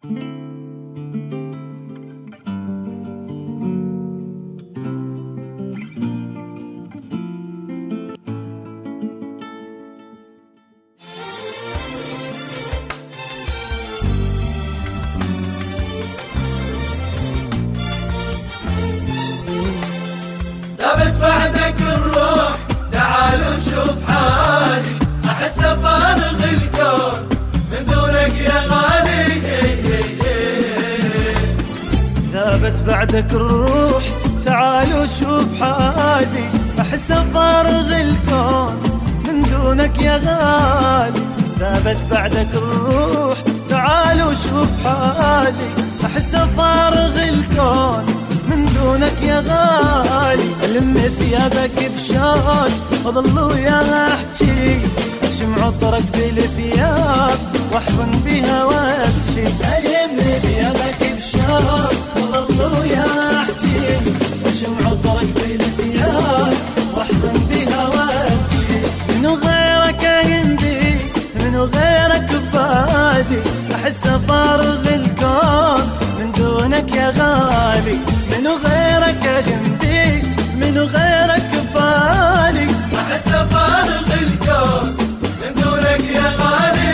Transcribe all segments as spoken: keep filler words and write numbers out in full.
ثابت بعدك الروح، تعال وشوف حالي، احس فارغ الكون من دونك يا غالي. ثابت بعدك الروح، تعال وشوف حالي، احس فارغ الكون من دونك يا غالي. ثابت بعدك الروح، تعال وشوف حالي، احس فارغ الكون من دونك يا غالي. ألم ثيابك بشوق وظل وياها احجي، اشم عطرك بالثياب واحضن بها وابكي. ألم ثيابك بشوق وظل وياها احجي، اشم عطرك بالثياب واحضن بها وابكي. منو غيرك يندي، منو غيرك ببالي، احس فارغ الكون من دونك يا غالي. منو غيرك جنبي، منو غيرك ببالي، احس فارغ الكون من دونك يا غالي.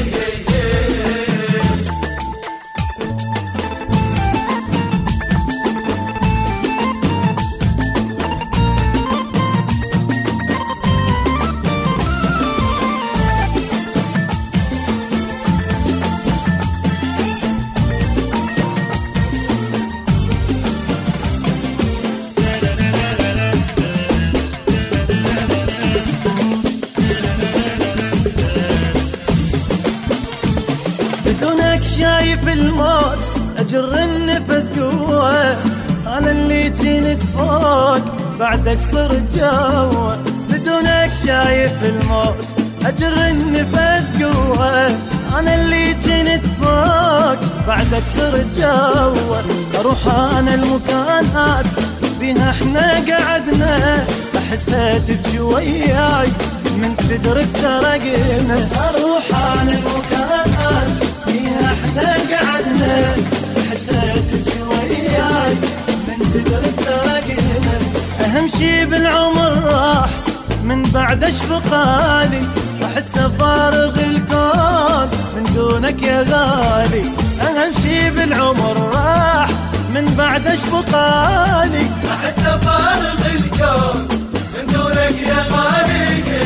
بدونك شايف الموت أجر النفس قوة، أنا اللي جيت فوق بعدك صرت جوا. بدونك شايف الموت أجر النفس قوة، أنا اللي جيت فوق بعدك صرت جوا. أروح أنا المكانات بيها احنا قعدنا، أحسها تبكي وياي من تدرك ترقنا. أروح أنا المكانات بيها احنا قعدنا، أحسها تبكي وياي من تدرك ترقنا. أهم شي بالعمر راح من بعد اشفقالي، أحس فارغ الكون من دونك يا غالي. أهم شي بالعمر راح من بعد اشفقالي، احس فارغ الكون من دونك يا غالي.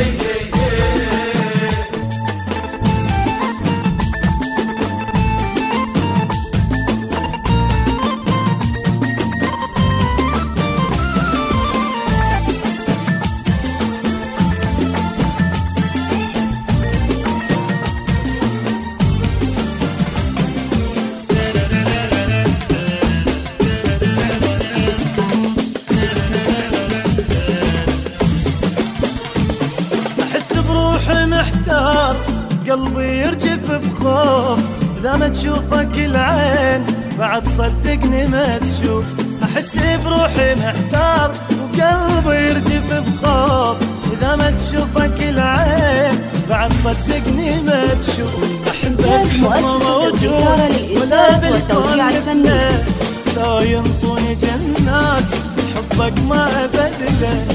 محتار قلبي يرجف بخوف، إذا ما تشوفك العين بعد صدقني ما تشوف. أحس بروحي محتار وقلبي يرجف بخوف، إذا ما تشوفك العين بعد صدقني ما تشوف. أحبك مؤسسة التجارة للإنتاج والتوزيع الفني، لا ينطوني جنات حبك ما أبدله.